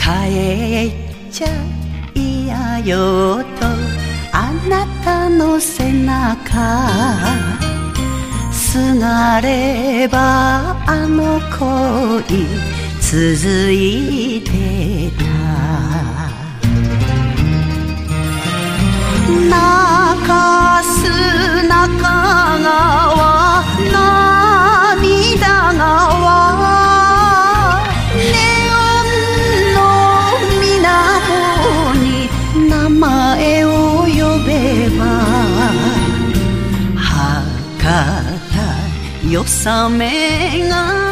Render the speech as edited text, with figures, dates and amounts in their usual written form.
帰っちゃいやよとあなたの背中すがればあの恋続いてた中洲中川涙川ネオンの水面に名前を呼べば博多よさめが